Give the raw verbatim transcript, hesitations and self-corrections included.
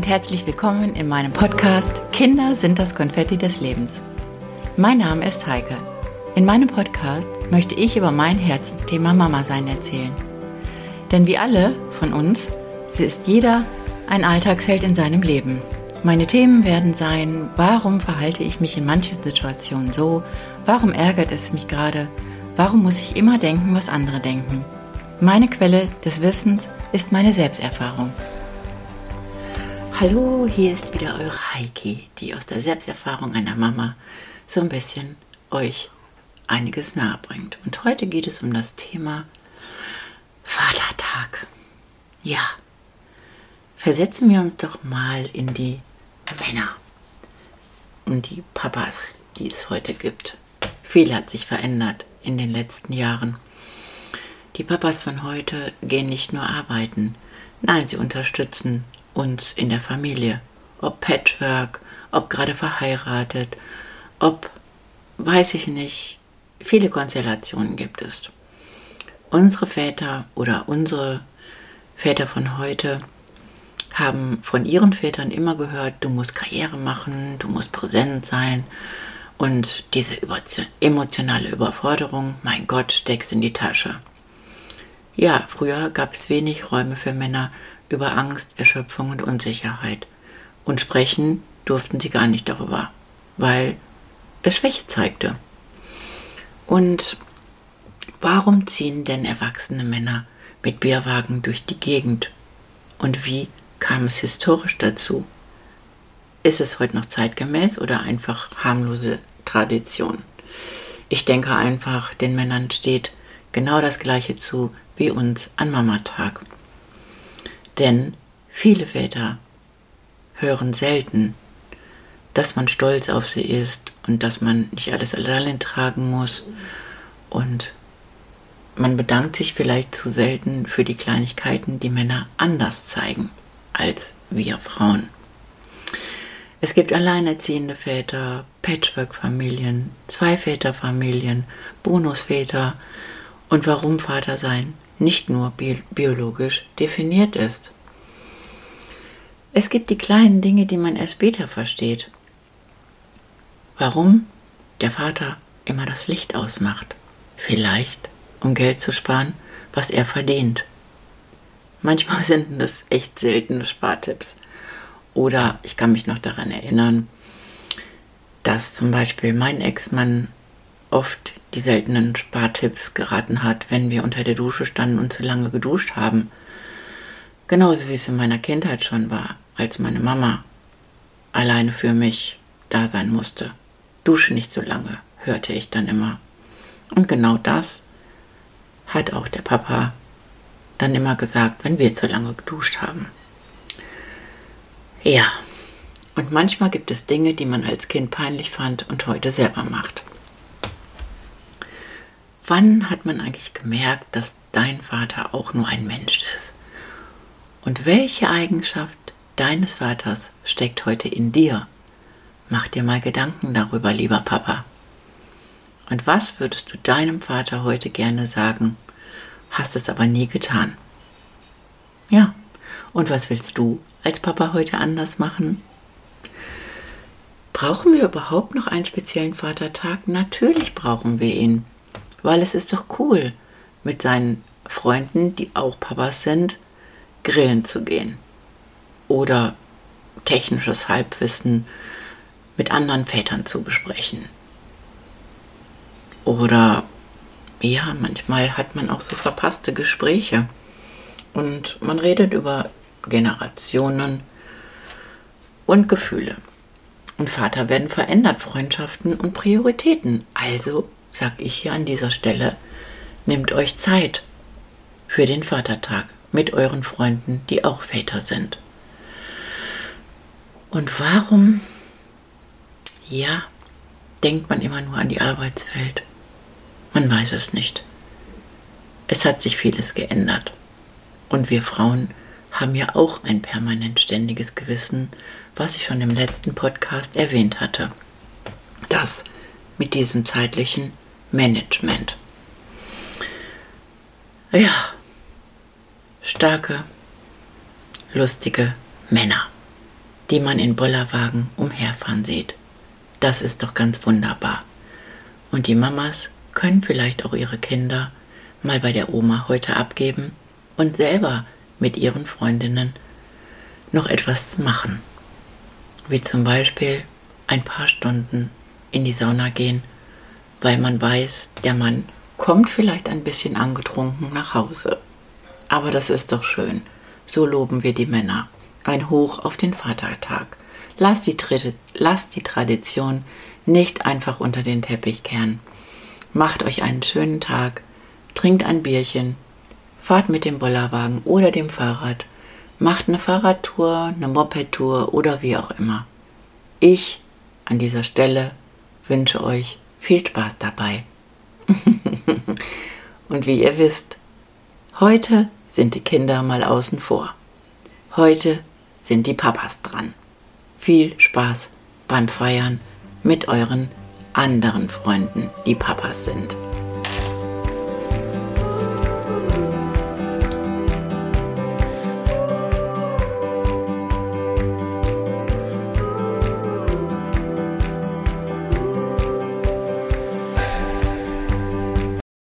herzlich willkommen in meinem Podcast Kinder sind das Konfetti des Lebens. Mein Name ist Heike. In meinem Podcast möchte ich über mein Herzensthema Mama sein erzählen. Denn wie alle von uns, so ist jeder ein Alltagsheld in seinem Leben. Meine Themen werden sein, warum verhalte ich mich in manchen Situationen so, warum ärgert es mich gerade, warum muss ich immer denken, was andere denken. Meine Quelle des Wissens ist meine Selbsterfahrung. Hallo, hier ist wieder eure Heike, die aus der Selbsterfahrung einer Mama so ein bisschen euch einiges nahe bringt. Und heute geht es um das Thema Vatertag. Ja, versetzen wir uns doch mal in die Männer und die Papas, die es heute gibt. Viel hat sich verändert in den letzten Jahren. Die Papas von heute gehen nicht nur arbeiten, nein, sie unterstützen uns in der Familie. Ob Patchwork, ob gerade verheiratet, ob, weiß ich nicht, viele Konstellationen gibt es. Unsere Väter oder unsere Väter von heute haben von ihren Vätern immer gehört, du musst Karriere machen, du musst präsent sein und diese emotionale Überforderung, mein Gott, steck's in die Tasche. Ja, früher gab es wenig Räume für Männer über Angst, Erschöpfung und Unsicherheit. Und sprechen durften sie gar nicht darüber, weil es Schwäche zeigte. Und warum ziehen denn erwachsene Männer mit Bierwagen durch die Gegend? Und wie kam es historisch dazu? Ist es heute noch zeitgemäß oder einfach harmlose Tradition? Ich denke einfach, den Männern steht genau das Gleiche zu wie uns an Mamatag. Denn viele Väter hören selten, dass man stolz auf sie ist und dass man nicht alles allein tragen muss. Und man bedankt sich vielleicht zu selten für die Kleinigkeiten, die Männer anders zeigen als wir Frauen. Es gibt alleinerziehende Väter, Patchwork-Familien, Zweiväterfamilien, Bonusväter und warum Vater sein nicht nur bi- biologisch definiert ist. Es gibt die kleinen Dinge, die man erst später versteht. Warum der Vater immer das Licht ausmacht. Vielleicht, um Geld zu sparen, was er verdient. Manchmal sind das echt seltene Spartipps. Oder ich kann mich noch daran erinnern, dass zum Beispiel mein Ex-Mann oft die seltenen Spartipps geraten hat, wenn wir unter der Dusche standen und zu lange geduscht haben. Genauso wie es in meiner Kindheit schon war, als meine Mama alleine für mich da sein musste. Dusche nicht so lange, hörte ich dann immer. Und genau das hat auch der Papa dann immer gesagt, wenn wir zu lange geduscht haben. Ja, und manchmal gibt es Dinge, die man als Kind peinlich fand und heute selber macht. Wann hat man eigentlich gemerkt, dass dein Vater auch nur ein Mensch ist? Und welche Eigenschaft deines Vaters steckt heute in dir? Mach dir mal Gedanken darüber, lieber Papa. Und was würdest du deinem Vater heute gerne sagen, hast es aber nie getan? Ja, und was willst du als Papa heute anders machen? Brauchen wir überhaupt noch einen speziellen Vatertag? Natürlich brauchen wir ihn. Weil es ist doch cool, mit seinen Freunden, die auch Papas sind, grillen zu gehen. Oder technisches Halbwissen mit anderen Vätern zu besprechen. Oder, ja, manchmal hat man auch so verpasste Gespräche. Und man redet über Generationen und Gefühle. Und Vater werden verändert, Freundschaften und Prioritäten. Also sag ich hier an dieser Stelle, nehmt euch Zeit für den Vatertag mit euren Freunden, die auch Väter sind. Und warum, ja, denkt man immer nur an die Arbeitswelt? Man weiß es nicht. Es hat sich vieles geändert. Und wir Frauen haben ja auch ein permanent ständiges Gewissen, was ich schon im letzten Podcast erwähnt hatte. Das mit diesem zeitlichen Management. Ja, starke, lustige Männer. die man in Bollerwagen umherfahren sieht. Das ist doch ganz wunderbar. Und die Mamas können vielleicht auch ihre Kinder mal bei der Oma heute abgeben und selber mit ihren Freundinnen noch etwas machen. Wie zum Beispiel ein paar Stunden in die Sauna gehen, weil man weiß, der Mann kommt vielleicht ein bisschen angetrunken nach Hause. Aber das ist doch schön. So loben wir die Männer. Ein Hoch auf den Vatertag. Lasst die, lasst die Tradition nicht einfach unter den Teppich kehren. Macht euch einen schönen Tag, trinkt ein Bierchen, fahrt mit dem Bollerwagen oder dem Fahrrad, macht eine Fahrradtour, eine Mopedtour oder wie auch immer. Ich an dieser Stelle wünsche euch viel Spaß dabei. Und wie ihr wisst, heute sind die Kinder mal außen vor. Heute sind die Papas dran. Viel Spaß beim Feiern mit euren anderen Freunden, die Papas sind.